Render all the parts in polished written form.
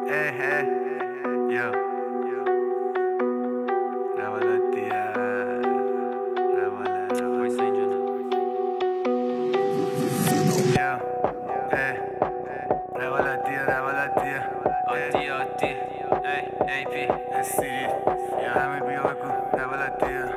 Yo. Revolottia. Questa in Yo. Revolottia. Otti. AP. SCD. همه بیا بگو Revolottia.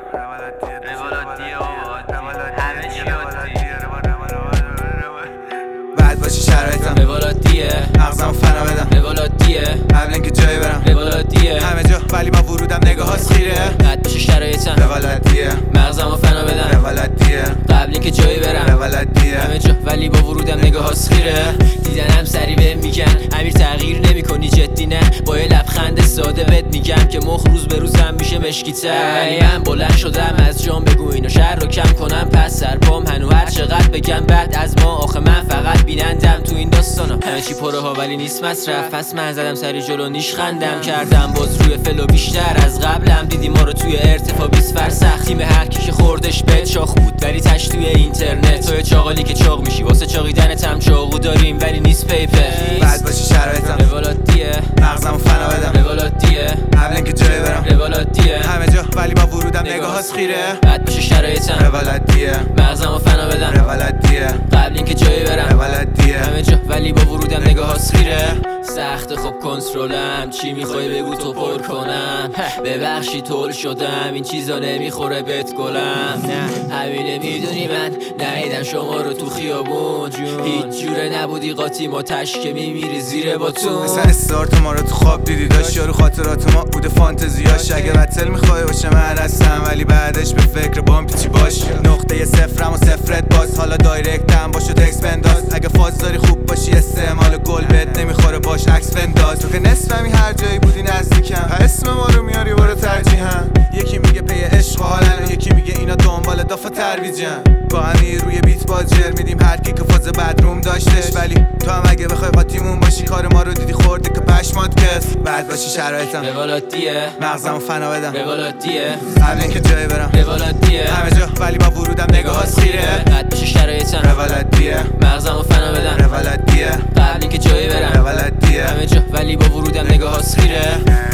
بعد باشی شرایطم رولاتیه مغزمو فنا بدم رولاتیه قبل اینکه جایی برم رولاتیه همه جا ولی با ورودم نگاه هاست خیره بعد بشه شرایطم رولاتیه مغزمو فنا بدم رولاتیه قبل اینکه جایی برم رولاتیه همه جا ولی با ورودم نگاه هاست خیره دیدنم سری بهم میگن امیر تغییر نمی کنی جدی نه با یه لبخند ساده بهت میگم که مخ روز به روزم میشه مشکی‌تر ولی من بلند شدم از جام بگو اینو شر رو کم کنم پس سرپام هنو هر چقدر بگم بعد از ما آخه من فقط بینندم تو این داستانا همه چی پره ها ولی نیست مصرف پس من زدم سری جلو نیش خندم کردم باز روی فلو بیشتر از قبلم دیدی ما رو توی ارتفاع 20 فرسخ تیم هر کی که خوردش بهت شاخ بود ولی تش توی اینترنت توی چاقالی که چاق میشی واسه چاقیدنت هم چاقو داریم ولی نیست پیپر بعد باشی شرایطم رولاتیه مغزمو فنا بدم رولاتیه قبل اینکه جایی برم رولاتیه همه جا ولی با ورودم نگاه هاست خیره بعد بشه شرایطم رولاتیه مغزمو فنا بدم رولاتیه قبل اینکه جایی برم رولاتیه همه جا ولی با ورودم نگاه هاست خیره سخت خب کنترلم چی میخوای بگو تو پر کنم ببخشی طول شدم این چیزا نمیخوره بهت گلم نه همینه میدونی من ندیدم شما رو تو خیابون هیچ جوره نبودی قاطی ما تشکه میمیری زیر باتون اصلا استارت ما رو تو خواب دیدی داشت یارو خاطرات ما بوده فانتزیاش اگه بتل میخوای باشه من هستم ولی بعدش به فکر بام پیچی باش نقطه صفرم و صفرت باز حالا دایرکتم باشو تکس بنداز اگه فاز داری خوب باشی استعمال گل بهت نمیخوره باش عکس بنداز تو که نصفمی هر جایی بودی نزدیکم اسم ما رو میاری برو ترجیحم یکی میگه پی عشق و حالن یکی میگه اینا دنبال دافا ترویجن با امیر روی بیت باجر میدیم هر کی که فاز بدروم داشتش ولی تو هم اگه بخوای قاطیمون باشی کار ما رو دیدی خورده که پشمات کس بعد باشی شرایطم رولاتیه مغزمو فنا بدم رولاتیه قبل اینکه جایی برم رولاتیه همه جا ولی با ورودم نگاه هاست خیره بعد بشه شرایطم رولاتیه مغزمو فنا بدم رولاتیه قبل اینکه جایی برم رولاتیه همه جا ولی با ورودم نگاه هاست خیره